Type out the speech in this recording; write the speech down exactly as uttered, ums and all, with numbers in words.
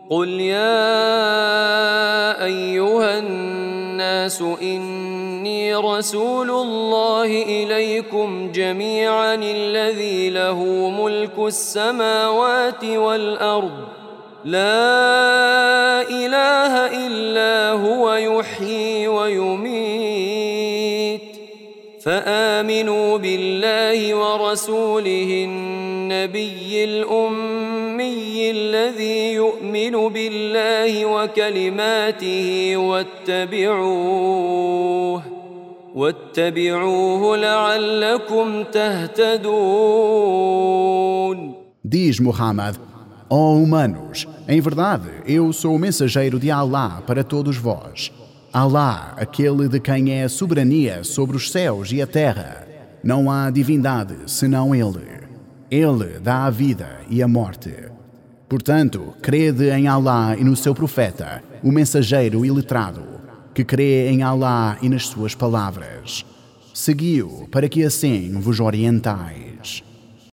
قل يا أيها الناس إني رسول الله إليكم جميعا الذي له ملك السماوات والأرض لا إله إلا هو يحيي ويميت فآمنوا بالله ورسوله النبي الأمي الذي يؤمن بالله وكلماته واتبعوه واتبعوه لعلكم تهتدون. Diz Muhammad: ó humanos, em verdade, eu sou o mensageiro de Allah para todos vós. Allah, aquele de quem é a soberania sobre os céus e a terra. Não há divindade senão Ele. Ele dá a vida e a morte. Portanto, crede em Allah e no seu profeta, o mensageiro iletrado, que crê em Allah e nas suas palavras. Segui-o para que assim vos orientais.